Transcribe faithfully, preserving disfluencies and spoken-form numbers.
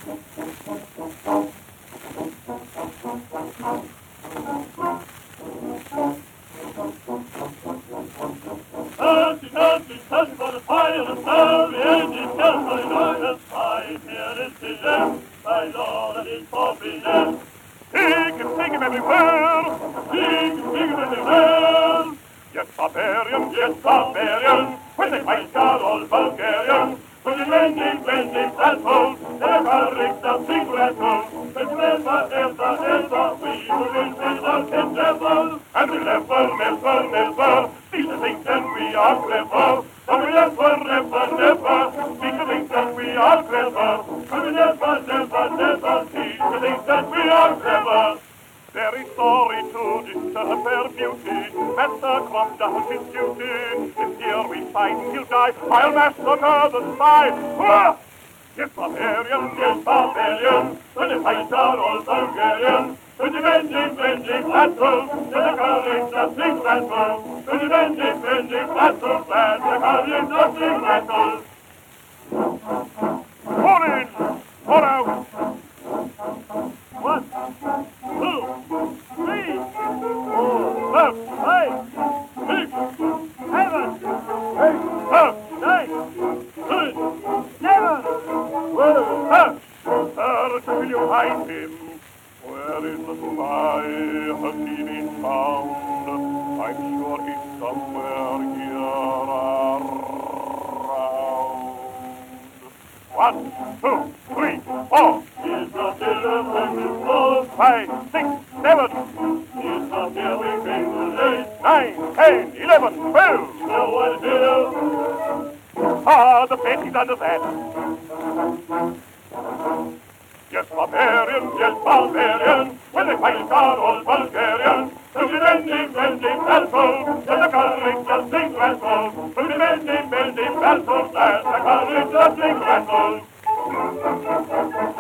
Touchy, touchy, touchy for the fire and the snow, the engine tells for the noise, I hear it is them, my Lord, and it's for freedom. He can take him everywhere, he can take him everywhere. Yes, barbarian, yes, barbarian, when they fight are all Bulgarian. When the blending, blending, platform, they're correct of secret home. But never, ever, ever, we will win without endeavor. And we never, never, never, cease to think that we are clever. And we never, never, never, cease to think that we are clever. And we never, never, never, cease to think that we are clever. Very sorry to disturb her beauty, Master Cromwell his duty. If here we fight, he'll die, I'll massacre the spy. Ah! Yes, barbarian, yes, barbarian, when the fights are all Bulgarian. With the bending, bending battle, to the courage of big battle. With the bending, bending battle, that's the courage of big battle. Fall in, fall out. One, two, three, four, left, right, six, seven, eight, nine, ten, eleven, twelve. Sir, will you hide him? Where is the spy? Has he been found? I'm sure he's somewhere here around. One, two, three, four. He's not here, four, five, six, seven. He's not here, we bring the eight, nine, ten, eleven, twelve. No one here. Ah, the bed is under that. Yes, barbarian, yes, barbarian, when they fight are all Bulgarian. Through the bending, bending battle, there's the courage of big battle. Through the bending, bending battle, there's the courage of big battle.